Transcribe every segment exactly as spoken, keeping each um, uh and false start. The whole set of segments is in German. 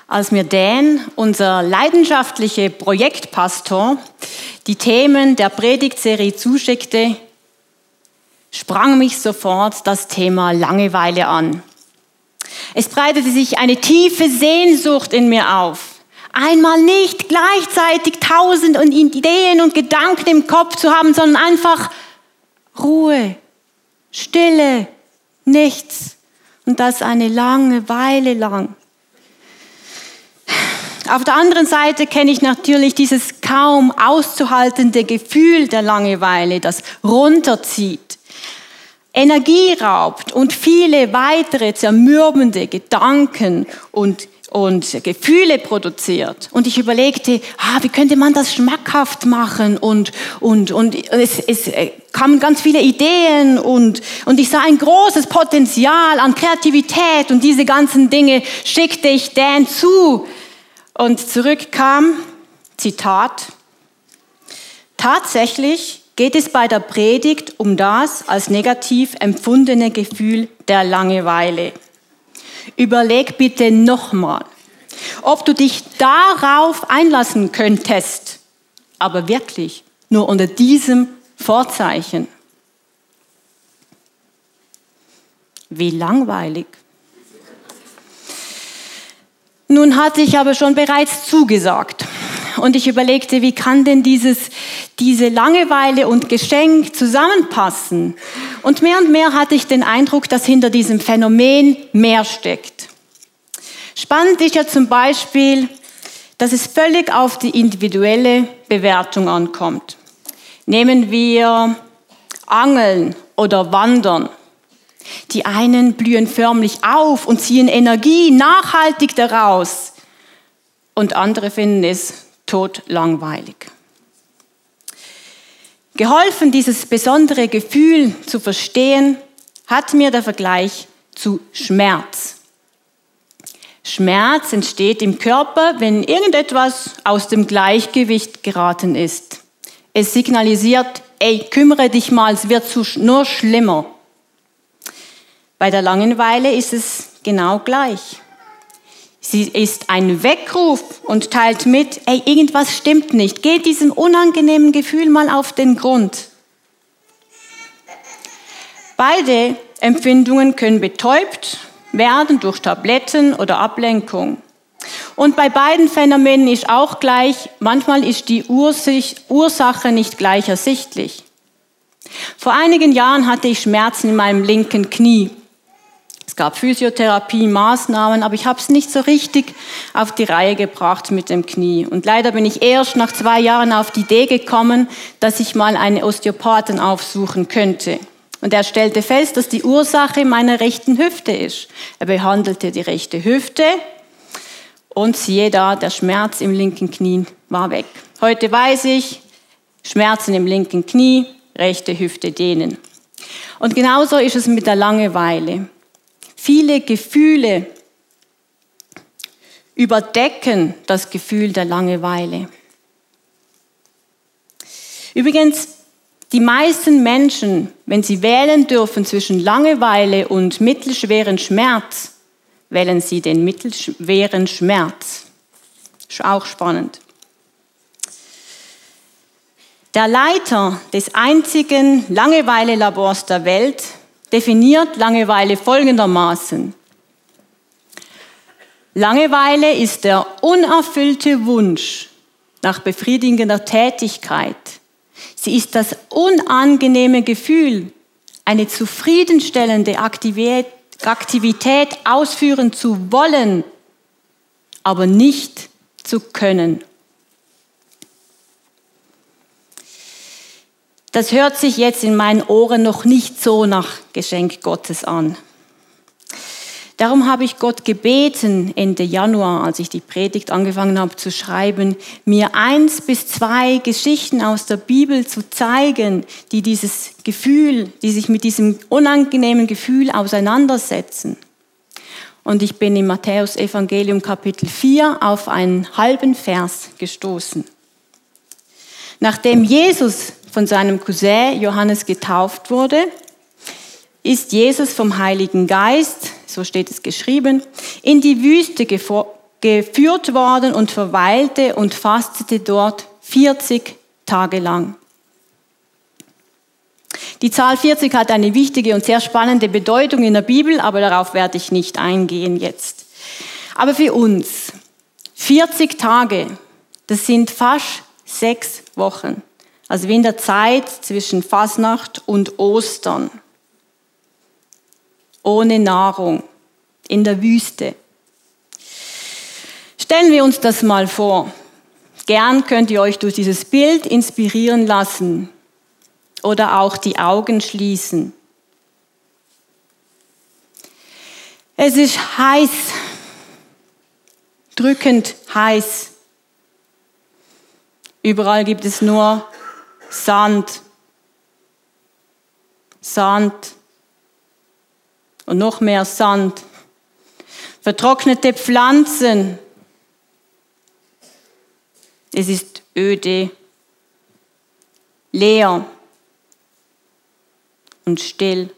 als mir Dan, unser leidenschaftlicher Projektpastor, die Themen der Predigtserie zuschickte, sprang mich sofort das Thema Langeweile an. Es breitete sich eine tiefe Sehnsucht in mir auf. Einmal nicht gleichzeitig tausend Ideen und Gedanken im Kopf zu haben, sondern einfach Ruhe, Stille, nichts. Und das eine lange Weile lang. Auf der anderen Seite kenne ich natürlich dieses kaum auszuhaltende Gefühl der Langeweile, das runterzieht, Energie raubt und viele weitere zermürbende Gedanken und, und Gefühle produziert. Und ich überlegte, ah, wie könnte man das schmackhaft machen? Und, und, und es, es kamen ganz viele Ideen und, und ich sah ein großes Potenzial an Kreativität und diese ganzen Dinge schickte ich Dan zu. Und zurück kam, Zitat, tatsächlich geht es bei der Predigt um das als negativ empfundene Gefühl der Langeweile. Überleg bitte nochmal, ob du dich darauf einlassen könntest, aber wirklich nur unter diesem Vorzeichen. Wie langweilig. Nun hatte ich aber schon bereits zugesagt und ich überlegte, wie kann denn dieses, diese Langeweile und Geschenk zusammenpassen? Und mehr und mehr hatte ich den Eindruck, dass hinter diesem Phänomen mehr steckt. Spannend ist ja zum Beispiel, dass es völlig auf die individuelle Bewertung ankommt. Nehmen wir Angeln oder Wandern. Die einen blühen förmlich auf und ziehen Energie nachhaltig daraus und andere finden es totlangweilig. Geholfen, dieses besondere Gefühl zu verstehen, hat mir der Vergleich zu Schmerz. Schmerz entsteht im Körper, wenn irgendetwas aus dem Gleichgewicht geraten ist. Es signalisiert, ey, kümmere dich mal, es wird nur schlimmer. Bei der Langeweile ist es genau gleich. Sie ist ein Weckruf und teilt mit, ey, irgendwas stimmt nicht. Geh diesem unangenehmen Gefühl mal auf den Grund. Beide Empfindungen können betäubt werden durch Tabletten oder Ablenkung. Und bei beiden Phänomenen ist auch gleich, manchmal ist die Ursache nicht gleich ersichtlich. Vor einigen Jahren hatte ich Schmerzen in meinem linken Knie. Es gab Physiotherapie, Maßnahmen, aber ich habe es nicht so richtig auf die Reihe gebracht mit dem Knie. Und leider bin ich erst nach zwei Jahren auf die Idee gekommen, dass ich mal einen Osteopathen aufsuchen könnte. Und er stellte fest, dass die Ursache meiner rechten Hüfte ist. Er behandelte die rechte Hüfte und siehe da, der Schmerz im linken Knie war weg. Heute weiß ich, Schmerzen im linken Knie, rechte Hüfte dehnen. Und genauso ist es mit der Langeweile. Viele Gefühle überdecken das Gefühl der Langeweile. Übrigens, die meisten Menschen, wenn sie wählen dürfen zwischen Langeweile und mittelschweren Schmerz, wählen sie den mittelschweren Schmerz. Ist auch spannend. Der Leiter des einzigen Langeweile-Labors der Welt definiert Langeweile folgendermaßen. Langeweile ist der unerfüllte Wunsch nach befriedigender Tätigkeit. Sie ist das unangenehme Gefühl, eine zufriedenstellende Aktivität, Aktivität ausführen zu wollen, aber nicht zu können. Das hört sich jetzt in meinen Ohren noch nicht so nach Geschenk Gottes an. Darum habe ich Gott gebeten, Ende Januar, als ich die Predigt angefangen habe zu schreiben, mir eins bis zwei Geschichten aus der Bibel zu zeigen, die dieses Gefühl, die sich mit diesem unangenehmen Gefühl auseinandersetzen. Und ich bin im Matthäus-Evangelium Kapitel vier auf einen halben Vers gestoßen. Nachdem Jesus von seinem Cousin Johannes getauft wurde, ist Jesus vom Heiligen Geist, so steht es geschrieben, in die Wüste geführt worden und verweilte und fastete dort vierzig Tage lang. Die Zahl vierzig hat eine wichtige und sehr spannende Bedeutung in der Bibel, aber darauf werde ich nicht eingehen jetzt. Aber für uns, vierzig Tage, das sind fast sechs Wochen. Also wie in der Zeit zwischen Fasnacht und Ostern. Ohne Nahrung, in der Wüste. Stellen wir uns das mal vor. Gern könnt ihr euch durch dieses Bild inspirieren lassen oder auch die Augen schließen. Es ist heiß, drückend heiß. Überall gibt es nur Sand, Sand und noch mehr Sand, vertrocknete Pflanzen. Es ist öde, leer und still.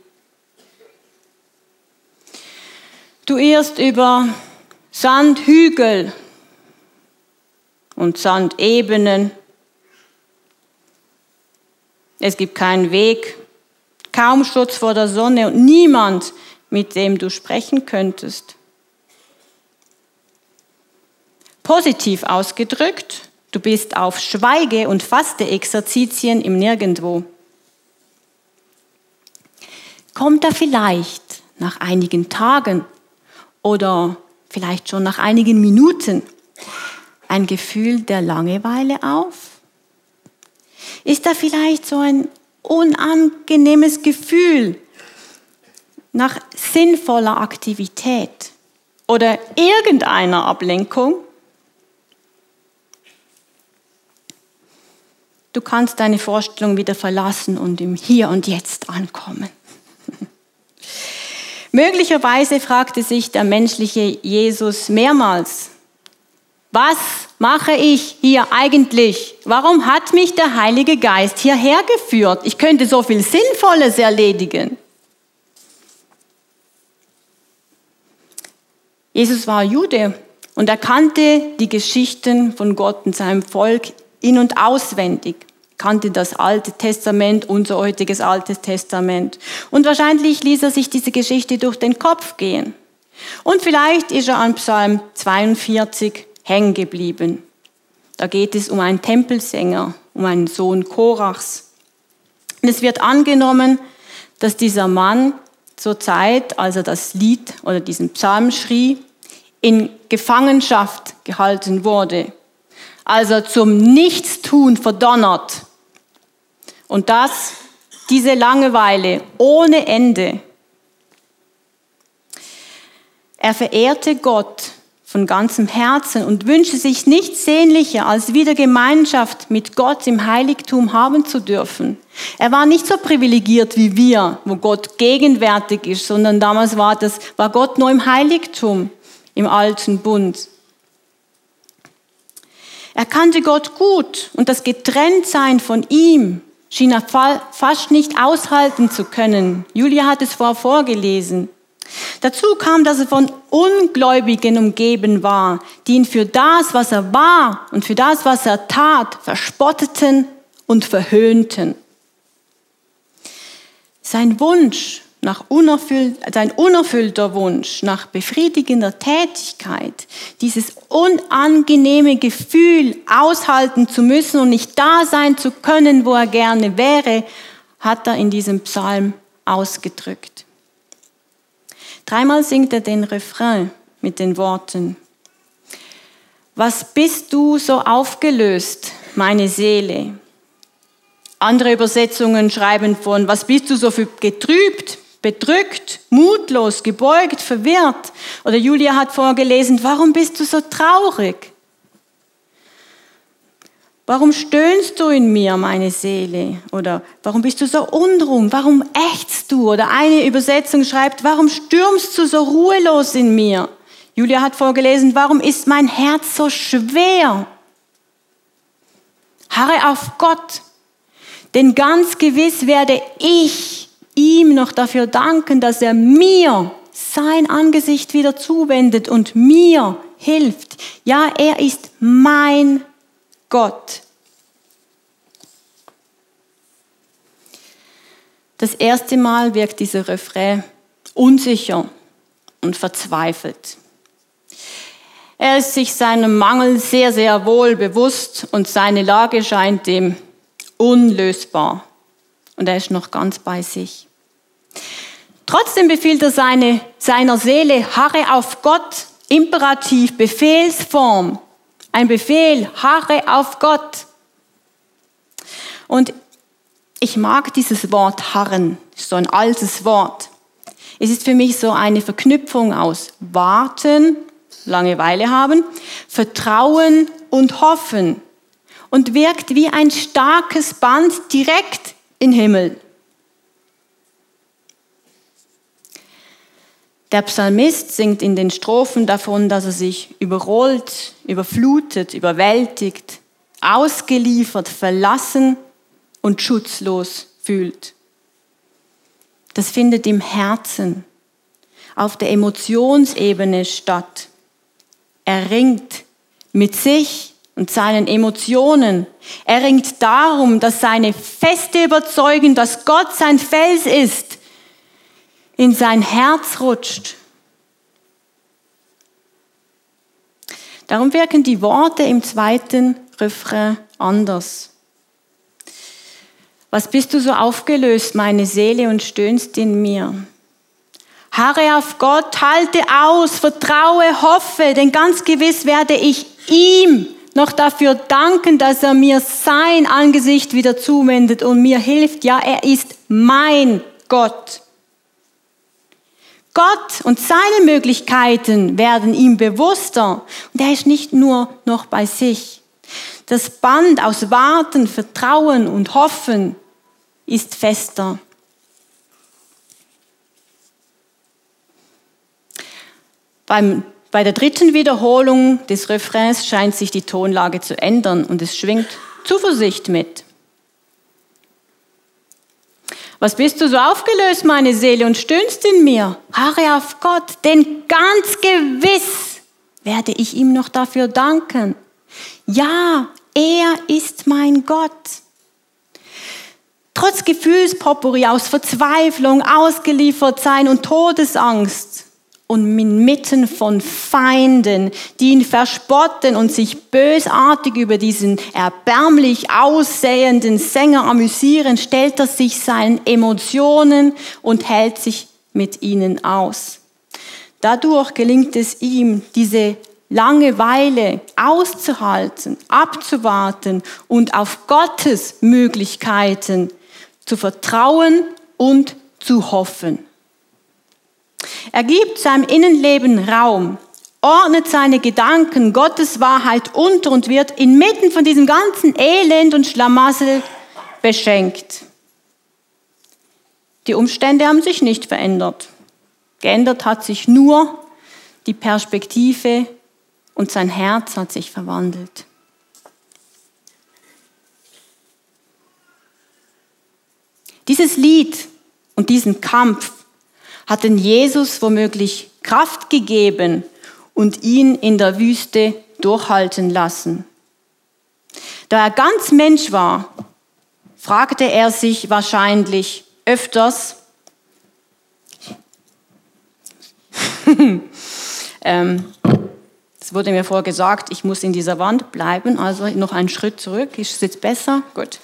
Du irrst über Sandhügel und Sandebenen. Es gibt keinen Weg, kaum Schutz vor der Sonne und niemand, mit dem du sprechen könntest. Positiv ausgedrückt, du bist auf Schweige- und Faste-Exerzitien im Nirgendwo. Kommt da vielleicht nach einigen Tagen oder vielleicht schon nach einigen Minuten ein Gefühl der Langeweile auf? Ist da vielleicht so ein unangenehmes Gefühl nach sinnvoller Aktivität oder irgendeiner Ablenkung? Du kannst deine Vorstellung wieder verlassen und im Hier und Jetzt ankommen. Möglicherweise fragte sich der menschliche Jesus mehrmals, was mache ich hier eigentlich? Warum hat mich der Heilige Geist hierher geführt? Ich könnte so viel Sinnvolles erledigen. Jesus war Jude und er kannte die Geschichten von Gott und seinem Volk in- und auswendig. Kannte das Alte Testament, unser heutiges Altes Testament. Und wahrscheinlich ließ er sich diese Geschichte durch den Kopf gehen. Und vielleicht ist er an Psalm zweiundvierzig hängen geblieben. Da geht es um einen Tempelsänger, um einen Sohn Korachs. Und es wird angenommen, dass dieser Mann zur Zeit, als er das Lied oder diesen Psalm schrie, in Gefangenschaft gehalten wurde. Also zum Nichtstun verdonnert. Und das, diese Langeweile ohne Ende. Er verehrte Gott von ganzem Herzen und wünschte sich nichts sehnlicher, als wieder Gemeinschaft mit Gott im Heiligtum haben zu dürfen. Er war nicht so privilegiert wie wir, wo Gott gegenwärtig ist, sondern damals war, das, war Gott nur im Heiligtum, im alten Bund. Er kannte Gott gut und das Getrenntsein von ihm schien er fast nicht aushalten zu können. Julia hat es vorher vorgelesen. Dazu kam, dass er von Ungläubigen umgeben war, die ihn für das, was er war und für das, was er tat, verspotteten und verhöhnten. Sein Wunsch nach unerfüllt, sein unerfüllter Wunsch nach befriedigender Tätigkeit, dieses unangenehme Gefühl aushalten zu müssen und nicht da sein zu können, wo er gerne wäre, hat er in diesem Psalm ausgedrückt. Dreimal singt er den Refrain mit den Worten: Was bist du so aufgelöst, meine Seele? Andere Übersetzungen schreiben von: Was bist du so für getrübt, bedrückt, mutlos, gebeugt, verwirrt? Oder Julia hat vorgelesen: Warum bist du so traurig? Warum stöhnst du in mir, meine Seele? Oder warum bist du so unruhig? Warum ächzt du? Oder eine Übersetzung schreibt: Warum stürmst du so ruhelos in mir? Julia hat vorgelesen: Warum ist mein Herz so schwer? Harre auf Gott, denn ganz gewiss werde ich ihm noch dafür danken, dass er mir sein Angesicht wieder zuwendet und mir hilft. Ja, er ist mein Gott. Das erste Mal wirkt dieser Refrain unsicher und verzweifelt. Er ist sich seinem Mangel sehr, sehr wohl bewusst und seine Lage scheint ihm unlösbar. Und er ist noch ganz bei sich. Trotzdem befiehlt er seine, seiner Seele, harre auf Gott, Imperativ, Befehlsform. Ein Befehl, harre auf Gott. Und ich mag dieses Wort harren, so ein altes Wort. Es ist für mich so eine Verknüpfung aus warten, Langeweile haben, Vertrauen und hoffen und wirkt wie ein starkes Band direkt in den Himmel. Der Psalmist singt in den Strophen davon, dass er sich überrollt, überflutet, überwältigt, ausgeliefert, verlassen und schutzlos fühlt. Das findet im Herzen, auf der Emotionsebene statt. Er ringt mit sich und seinen Emotionen. Er ringt darum, dass seine feste Überzeugung, dass Gott sein Fels ist, in sein Herz rutscht. Darum wirken die Worte im zweiten Refrain anders. Was bist du so aufgelöst, meine Seele, und stöhnst in mir? Harre auf Gott, halte aus, vertraue, hoffe, denn ganz gewiss werde ich ihm noch dafür danken, dass er mir sein Angesicht wieder zuwendet und mir hilft. Ja, er ist mein Gott. Gott und seine Möglichkeiten werden ihm bewusster und er ist nicht nur noch bei sich. Das Band aus Warten, Vertrauen und Hoffen ist fester. Beim, bei der dritten Wiederholung des Refrains scheint sich die Tonlage zu ändern und es schwingt Zuversicht mit. Was bist du so aufgelöst, meine Seele, und stöhnst in mir? Harre auf Gott, denn ganz gewiss werde ich ihm noch dafür danken. Ja, er ist mein Gott. Trotz Gefühlspotpourri aus Verzweiflung, ausgeliefert sein und Todesangst und inmitten von Feinden, die ihn verspotten und sich bösartig über diesen erbärmlich aussehenden Sänger amüsieren, stellt er sich seinen Emotionen und hält sich mit ihnen aus. Dadurch gelingt es ihm, diese Langeweile auszuhalten, abzuwarten und auf Gottes Möglichkeiten zu vertrauen und zu hoffen. Er gibt seinem Innenleben Raum, ordnet seine Gedanken Gottes Wahrheit unter und wird inmitten von diesem ganzen Elend und Schlamassel beschenkt. Die Umstände haben sich nicht verändert. Geändert hat sich nur die Perspektive und sein Herz hat sich verwandelt. Dieses Lied und diesen Kampf hat den Jesus womöglich Kraft gegeben und ihn in der Wüste durchhalten lassen. Da er ganz Mensch war, fragte er sich wahrscheinlich öfters, ähm, es wurde mir vorher gesagt, ich muss in dieser Wand bleiben, also noch einen Schritt zurück. Ist es jetzt besser? Gut.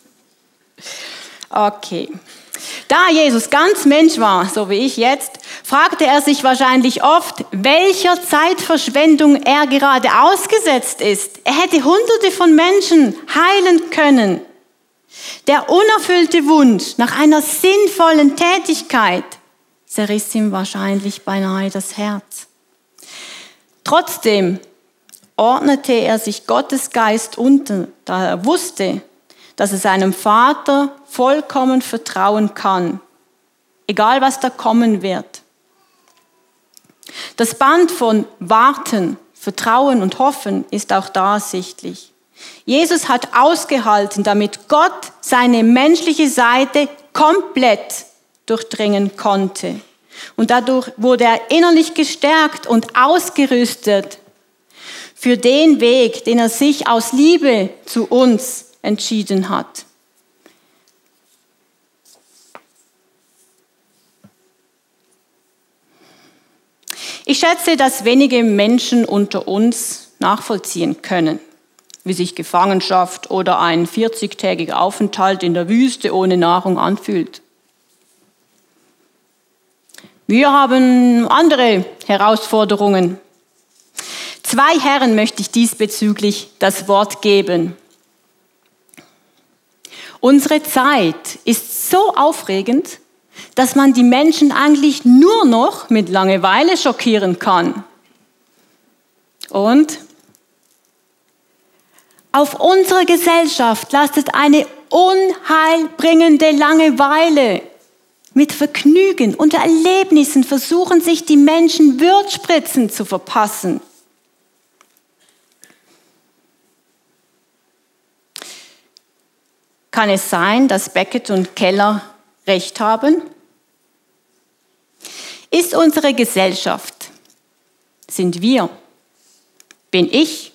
Okay. Da Jesus ganz Mensch war, so wie ich jetzt, fragte er sich wahrscheinlich oft, welcher Zeitverschwendung er gerade ausgesetzt ist. Er hätte Hunderte von Menschen heilen können. Der unerfüllte Wunsch nach einer sinnvollen Tätigkeit zerriss ihm wahrscheinlich beinahe das Herz. Trotzdem ordnete er sich Gottes Geist unter, da er wusste, dass er seinem Vater vollkommen vertrauen kann, egal was da kommen wird. Das Band von Warten, Vertrauen und Hoffen ist auch da sichtlich. Jesus hat ausgehalten, damit Gott seine menschliche Seite komplett durchdringen konnte. Und dadurch wurde er innerlich gestärkt und ausgerüstet für den Weg, den er sich aus Liebe zu uns entschieden hat. Ich schätze, dass wenige Menschen unter uns nachvollziehen können, wie sich Gefangenschaft oder ein vierzigtägiger Aufenthalt in der Wüste ohne Nahrung anfühlt. Wir haben andere Herausforderungen. Zwei Herren möchte ich diesbezüglich das Wort geben. Unsere Zeit ist so aufregend, dass man die Menschen eigentlich nur noch mit Langeweile schockieren kann. Und auf unserer Gesellschaft lastet eine unheilbringende Langeweile. Mit Vergnügen und Erlebnissen versuchen sich die Menschen Würzspritzen zu verpassen. Kann es sein, dass Beckett und Keller recht haben? Ist unsere Gesellschaft, sind wir, bin ich,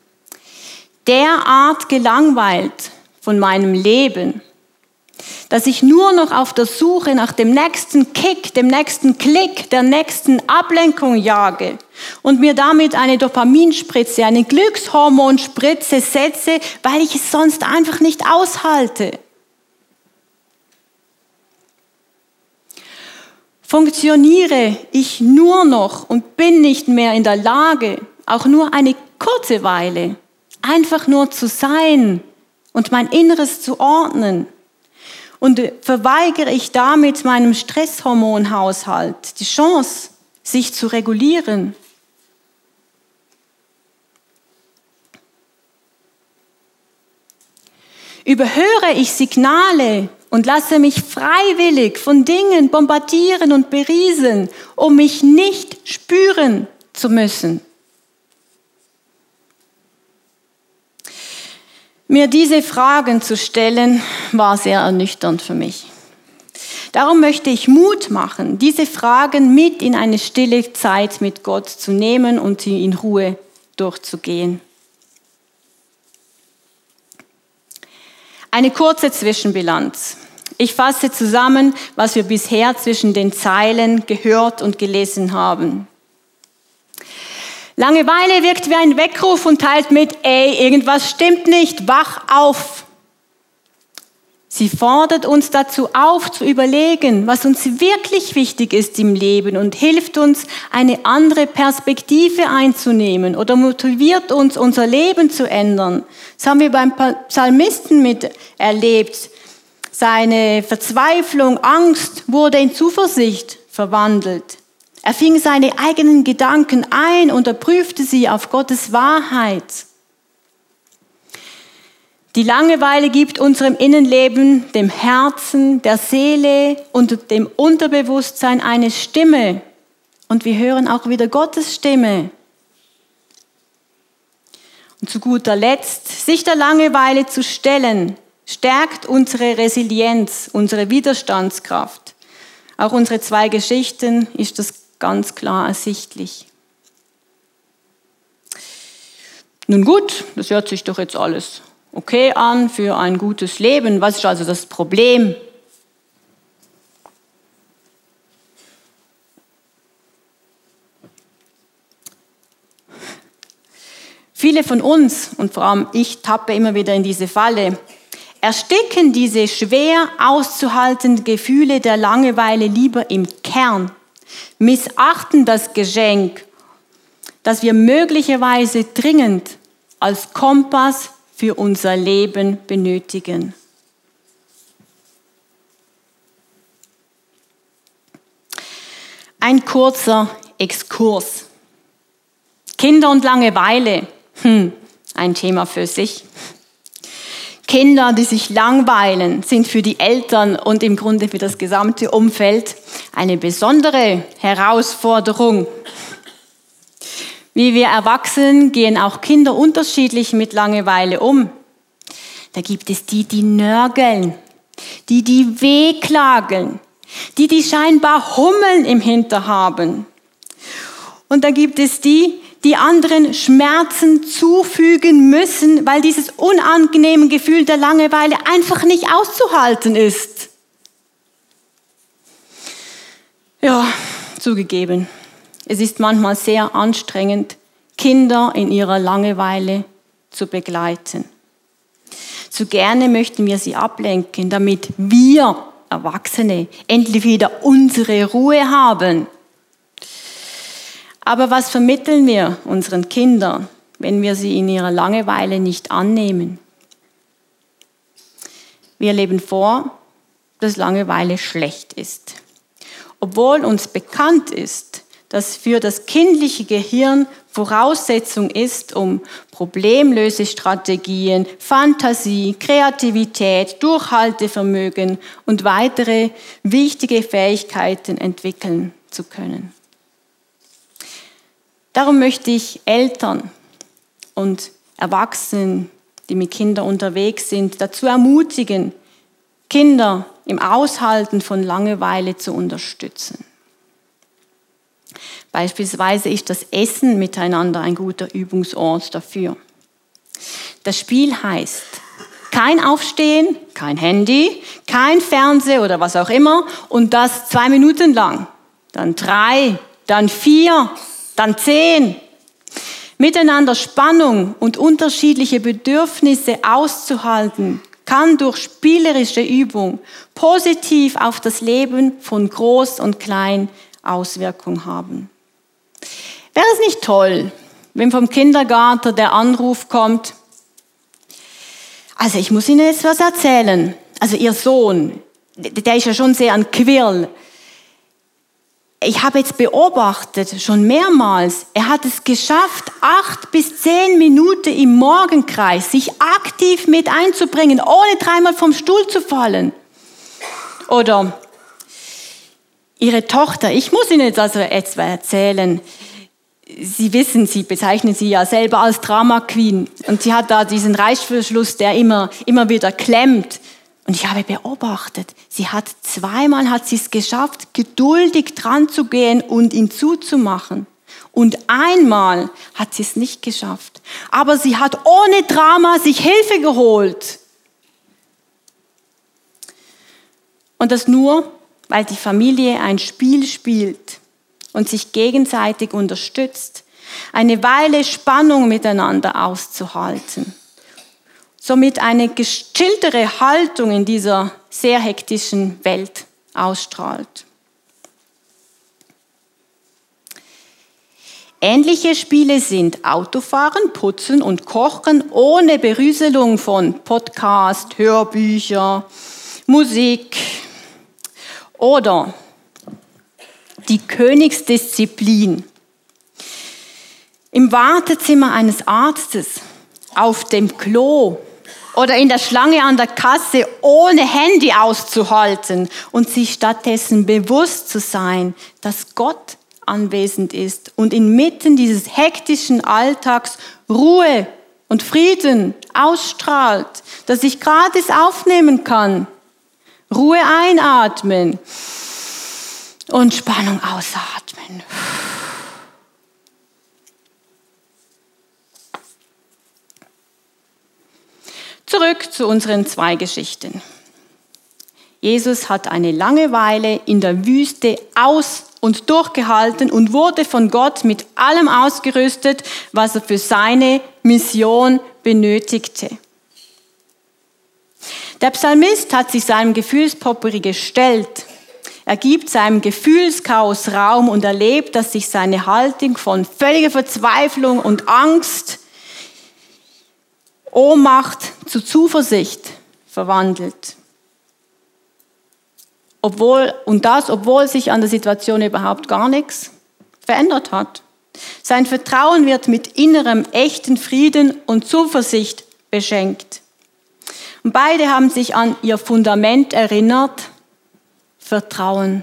derart gelangweilt von meinem Leben, dass ich nur noch auf der Suche nach dem nächsten Kick, dem nächsten Klick, der nächsten Ablenkung jage und mir damit eine Dopaminspritze, eine Glückshormonspritze setze, weil ich es sonst einfach nicht aushalte. Funktioniere ich nur noch und bin nicht mehr in der Lage, auch nur eine kurze Weile, einfach nur zu sein und mein Inneres zu ordnen, und verweigere ich damit meinem Stresshormonhaushalt die Chance, sich zu regulieren. Überhöre ich Signale und lasse mich freiwillig von Dingen bombardieren und berieseln, um mich nicht spüren zu müssen. Mir diese Fragen zu stellen, war sehr ernüchternd für mich. Darum möchte ich Mut machen, diese Fragen mit in eine stille Zeit mit Gott zu nehmen und sie in Ruhe durchzugehen. Eine kurze Zwischenbilanz. Ich fasse zusammen, was wir bisher zwischen den Zeilen gehört und gelesen haben. Langeweile wirkt wie ein Weckruf und teilt mit, ey, irgendwas stimmt nicht, wach auf. Sie fordert uns dazu auf, zu überlegen, was uns wirklich wichtig ist im Leben und hilft uns, eine andere Perspektive einzunehmen oder motiviert uns, unser Leben zu ändern. Das haben wir beim Psalmisten miterlebt. Seine Verzweiflung, Angst wurde in Zuversicht verwandelt. Er fing seine eigenen Gedanken ein und er prüfte sie auf Gottes Wahrheit. Die Langeweile gibt unserem Innenleben, dem Herzen, der Seele und dem Unterbewusstsein eine Stimme. Und wir hören auch wieder Gottes Stimme. Und zu guter Letzt, sich der Langeweile zu stellen, stärkt unsere Resilienz, unsere Widerstandskraft. Auch unsere zwei Geschichten ist das ganz klar ersichtlich. Nun gut, das hört sich doch jetzt alles okay an für ein gutes Leben. Was ist also das Problem? Viele von uns, und vor allem ich tappe immer wieder in diese Falle, ersticken diese schwer auszuhaltenden Gefühle der Langeweile lieber im Kern, missachten das Geschenk, das wir möglicherweise dringend als Kompass für unser Leben benötigen. Ein kurzer Exkurs. Kinder und Langeweile, hm, ein Thema für sich. Kinder, die sich langweilen, sind für die Eltern und im Grunde für das gesamte Umfeld eine besondere Herausforderung. Wie wir Erwachsenen gehen auch Kinder unterschiedlich mit Langeweile um. Da gibt es die, die nörgeln, die, die wehklagen, die, die scheinbar Hummeln im Hintern haben. Und da gibt es die, die anderen Schmerzen zufügen müssen, weil dieses unangenehme Gefühl der Langeweile einfach nicht auszuhalten ist. Ja, zugegeben, es ist manchmal sehr anstrengend, Kinder in ihrer Langeweile zu begleiten. So gerne möchten wir sie ablenken, damit wir Erwachsene endlich wieder unsere Ruhe haben. Aber was vermitteln wir unseren Kindern, wenn wir sie in ihrer Langeweile nicht annehmen? Wir leben vor, dass Langeweile schlecht ist. Obwohl uns bekannt ist, dass für das kindliche Gehirn Voraussetzung ist, um Problemlösestrategien, Fantasie, Kreativität, Durchhaltevermögen und weitere wichtige Fähigkeiten entwickeln zu können. Darum möchte ich Eltern und Erwachsenen, die mit Kindern unterwegs sind, dazu ermutigen, Kinder im Aushalten von Langeweile zu unterstützen. Beispielsweise ist das Essen miteinander ein guter Übungsort dafür. Das Spiel heißt, kein Aufstehen, kein Handy, kein Fernseher oder was auch immer und das zwei Minuten lang. Dann drei, dann vier, dann zehn. Miteinander Spannung und unterschiedliche Bedürfnisse auszuhalten, kann durch spielerische Übung positiv auf das Leben von Groß und Klein Auswirkungen haben. Wäre es nicht toll, wenn vom Kindergarten der Anruf kommt, also ich muss Ihnen jetzt was erzählen. Also Ihr Sohn, der ist ja schon sehr ein Quirl. Ich habe jetzt beobachtet, schon mehrmals, er hat es geschafft, acht bis zehn Minuten im Morgenkreis sich aktiv mit einzubringen, ohne dreimal vom Stuhl zu fallen. Oder Ihre Tochter, ich muss Ihnen jetzt also etwas erzählen. Sie wissen, Sie bezeichnen sie ja selber als Drama Queen. Und sie hat da diesen Reißverschluss, der immer, immer wieder klemmt. Und ich habe beobachtet, sie hat zweimal hat sie es geschafft, geduldig dran zu gehen und ihn zuzumachen. Und einmal hat sie es nicht geschafft. Aber sie hat ohne Drama sich Hilfe geholt. Und das nur, weil die Familie ein Spiel spielt und sich gegenseitig unterstützt, eine Weile Spannung miteinander auszuhalten. Somit eine gechilltere Haltung in dieser sehr hektischen Welt ausstrahlt. Ähnliche Spiele sind Autofahren, Putzen und Kochen ohne Berieselung von Podcast, Hörbücher, Musik oder die Königsdisziplin. Im Wartezimmer eines Arztes, auf dem Klo oder in der Schlange an der Kasse ohne Handy auszuhalten und sich stattdessen bewusst zu sein, dass Gott anwesend ist und inmitten dieses hektischen Alltags Ruhe und Frieden ausstrahlt, dass ich gratis aufnehmen kann. Ruhe einatmen und Spannung ausatmen. Zurück zu unseren zwei Geschichten. Jesus hat eine Langeweile in der Wüste aus- und durchgehalten und wurde von Gott mit allem ausgerüstet, was er für seine Mission benötigte. Der Psalmist hat sich seinem Gefühlspotpourri gestellt. Er gibt seinem Gefühlschaos Raum und erlebt, dass sich seine Haltung von völliger Verzweiflung und Angst, Ohnmacht zu Zuversicht verwandelt. Obwohl, und das, obwohl sich an der Situation überhaupt gar nichts verändert hat. Sein Vertrauen wird mit innerem, echten Frieden und Zuversicht beschenkt. Und beide haben sich an ihr Fundament erinnert, Vertrauen.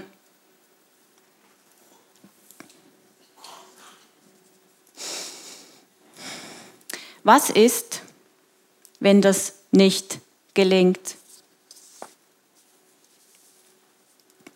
Was ist, wenn das nicht gelingt?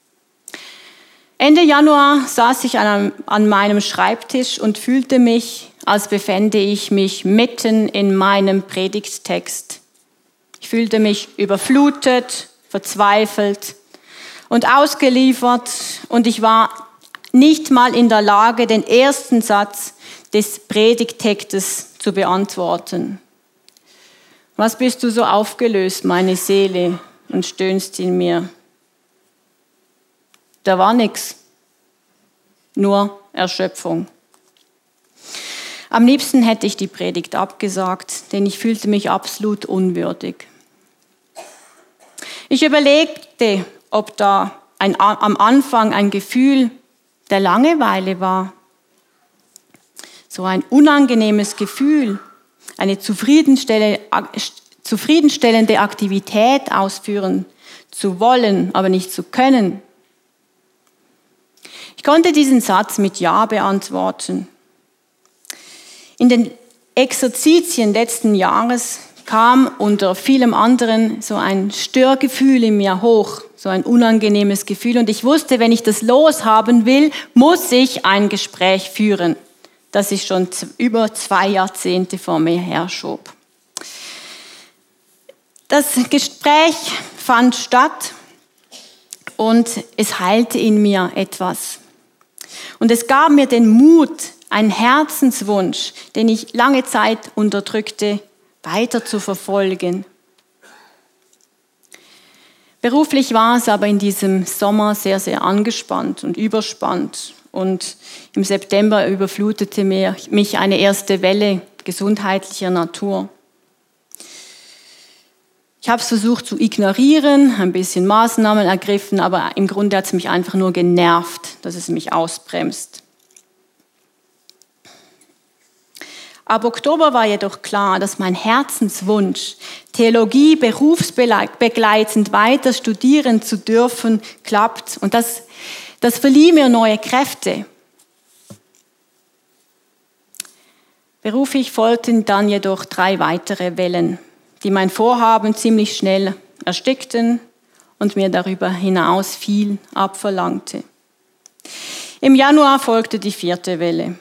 Ende Januar saß ich an, einem, an meinem Schreibtisch und fühlte mich als befände ich mich mitten in meinem Predigttext. Ich fühlte mich überflutet, verzweifelt und ausgeliefert und ich war nicht mal in der Lage, den ersten Satz des Predigttextes zu beantworten. Was bist du so aufgelöst, meine Seele, und stöhnst in mir? Da war nichts, nur Erschöpfung. Am liebsten hätte ich die Predigt abgesagt, denn ich fühlte mich absolut unwürdig. Ich überlegte, ob da ein, am Anfang ein Gefühl der Langeweile war. So ein unangenehmes Gefühl, eine zufriedenstellende, zufriedenstellende Aktivität ausführen zu wollen, aber nicht zu können. Ich konnte diesen Satz mit Ja beantworten. In den Exerzitien letzten Jahres kam unter vielem anderen so ein Störgefühl in mir hoch, so ein unangenehmes Gefühl. Und ich wusste, wenn ich das loshaben will, muss ich ein Gespräch führen, das ich schon über zwei Jahrzehnte vor mir herschob. Das Gespräch fand statt und es heilte in mir etwas. Und es gab mir den Mut, einen Herzenswunsch, den ich lange Zeit unterdrückte, weiter zu verfolgen. Beruflich war es aber in diesem Sommer sehr, sehr angespannt und überspannt. Und im September überflutete mich eine erste Welle gesundheitlicher Natur. Ich habe es versucht zu ignorieren, ein bisschen Maßnahmen ergriffen, aber im Grunde hat es mich einfach nur genervt, dass es mich ausbremst. Ab Oktober war jedoch klar, dass mein Herzenswunsch, Theologie berufsbegleitend weiter studieren zu dürfen, klappt. Und das, das verlieh mir neue Kräfte. Beruflich folgten dann jedoch drei weitere Wellen, die mein Vorhaben ziemlich schnell erstickten und mir darüber hinaus viel abverlangte. Im Januar folgte die vierte Welle.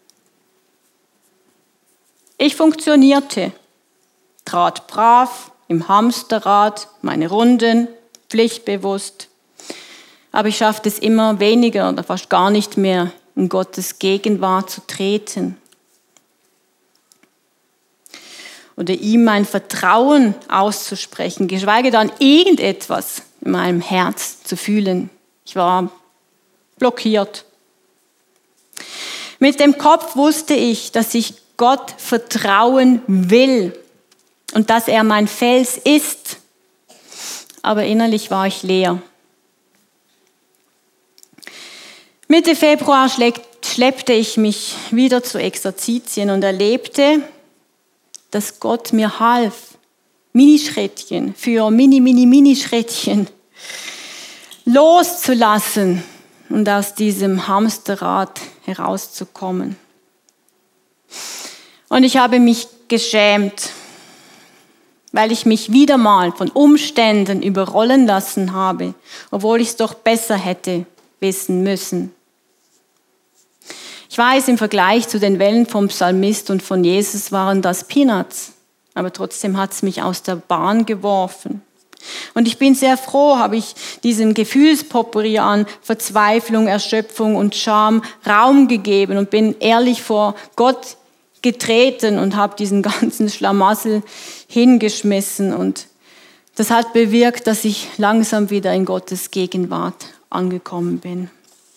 Ich funktionierte, trat brav im Hamsterrad meine Runden, pflichtbewusst, aber ich schaffte es immer weniger oder fast gar nicht mehr, in Gottes Gegenwart zu treten oder ihm mein Vertrauen auszusprechen, geschweige dann irgendetwas in meinem Herz zu fühlen. Ich war blockiert. Mit dem Kopf wusste ich, dass ich Gott vertrauen will und dass er mein Fels ist, aber innerlich war ich leer. Mitte Februar schleppte ich mich wieder zu Exerzitien und erlebte, dass Gott mir half, Minischrittchen für Mini, Mini, Mini-Schrittchen loszulassen und aus diesem Hamsterrad herauszukommen. Und ich habe mich geschämt, weil ich mich wieder mal von Umständen überrollen lassen habe, obwohl ich es doch besser hätte wissen müssen. Ich weiß, im Vergleich zu den Wellen vom Psalmist und von Jesus waren das Peanuts, aber trotzdem hat es mich aus der Bahn geworfen. Und ich bin sehr froh, habe ich diesem Gefühlspotpourri an Verzweiflung, Erschöpfung und Scham Raum gegeben und bin ehrlich vor Gott getreten und habe diesen ganzen Schlamassel hingeschmissen. Und das hat bewirkt, dass ich langsam wieder in Gottes Gegenwart angekommen bin.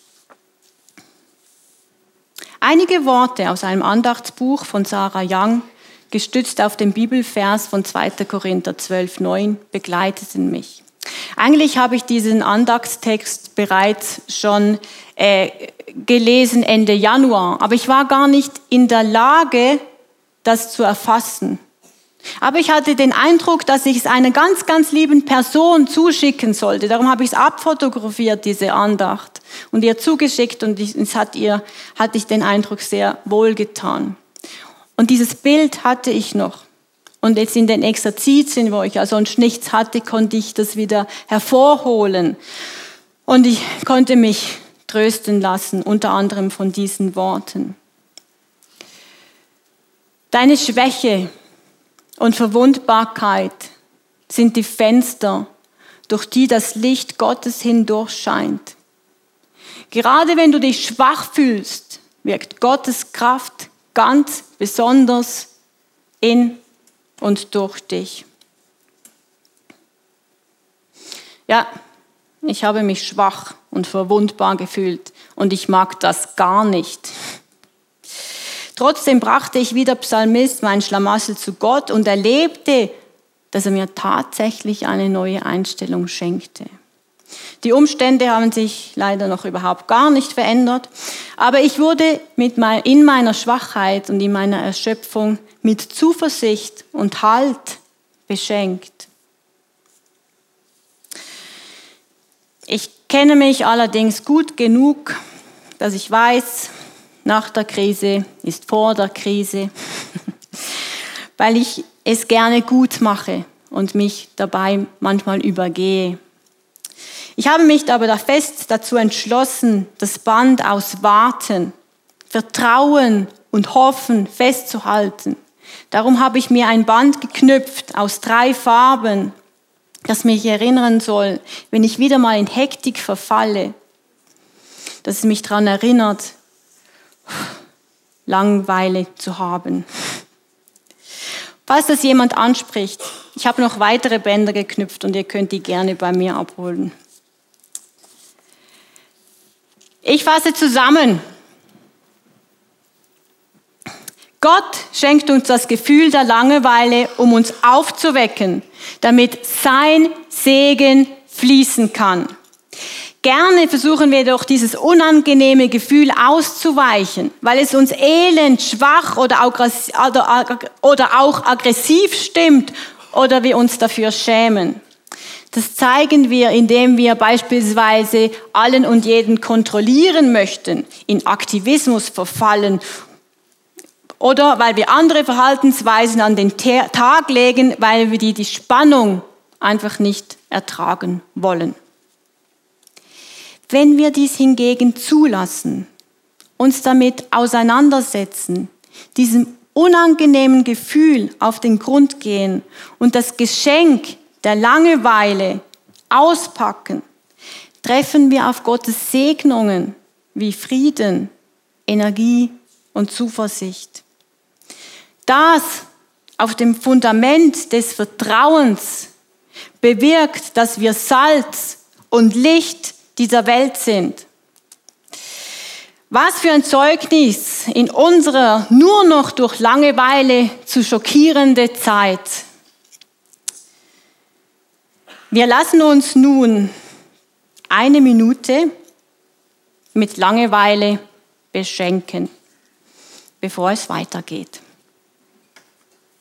Einige Worte aus einem Andachtsbuch von Sarah Young, gestützt auf den Bibelvers von zweiter Korinther zwölf neun, begleiteten mich. Eigentlich habe ich diesen Andachtstext bereits schon äh, gelesen Ende Januar, aber ich war gar nicht in der Lage, das zu erfassen. Aber ich hatte den Eindruck, dass ich es einer ganz, ganz lieben Person zuschicken sollte. Darum habe ich es abfotografiert, diese Andacht, und ihr zugeschickt, und es hat ihr, hatte ich den Eindruck, sehr wohlgetan. Und dieses Bild hatte ich noch. Und jetzt in den Exerzitien, wo ich ja sonst nichts hatte, konnte ich das wieder hervorholen. Und ich konnte mich trösten lassen, unter anderem von diesen Worten. Deine Schwäche und Verwundbarkeit sind die Fenster, durch die das Licht Gottes hindurch scheint. Gerade wenn du dich schwach fühlst, wirkt Gottes Kraft ganz besonders in und durch dich. Ja, ich habe mich schwach und verwundbar gefühlt und ich mag das gar nicht. Trotzdem brachte ich wie der Psalmist mein Schlamassel zu Gott und erlebte, dass er mir tatsächlich eine neue Einstellung schenkte. Die Umstände haben sich leider noch überhaupt gar nicht verändert, aber ich wurde mit mein, in meiner Schwachheit und in meiner Erschöpfung mit Zuversicht und Halt beschenkt. Ich kenne mich allerdings gut genug, dass ich weiß, nach der Krise ist vor der Krise, weil ich es gerne gut mache und mich dabei manchmal übergehe. Ich habe mich aber da fest dazu entschlossen, das Band aus Warten, Vertrauen und Hoffen festzuhalten. Darum habe ich mir ein Band geknüpft aus drei Farben, das mich erinnern soll, wenn ich wieder mal in Hektik verfalle, dass es mich daran erinnert, Langeweile zu haben. Falls das jemand anspricht, ich habe noch weitere Bänder geknüpft und ihr könnt die gerne bei mir abholen. Ich fasse zusammen. Gott schenkt uns das Gefühl der Langeweile, um uns aufzuwecken, damit sein Segen fließen kann. Gerne versuchen wir durch dieses unangenehme Gefühl auszuweichen, weil es uns elend, schwach oder auch aggressiv stimmt oder wir uns dafür schämen. Das zeigen wir, indem wir beispielsweise allen und jeden kontrollieren möchten, in Aktivismus verfallen oder weil wir andere Verhaltensweisen an den Tag legen, weil wir die, die Spannung einfach nicht ertragen wollen. Wenn wir dies hingegen zulassen, uns damit auseinandersetzen, diesem unangenehmen Gefühl auf den Grund gehen und das Geschenk der Langeweile auspacken, treffen wir auf Gottes Segnungen wie Frieden, Energie und Zuversicht. Das auf dem Fundament des Vertrauens bewirkt, dass wir Salz und Licht dieser Welt sind. Was für ein Zeugnis in unserer nur noch durch Langeweile zu schockierende Zeit. Wir lassen uns nun eine Minute mit Langeweile beschenken, bevor es weitergeht.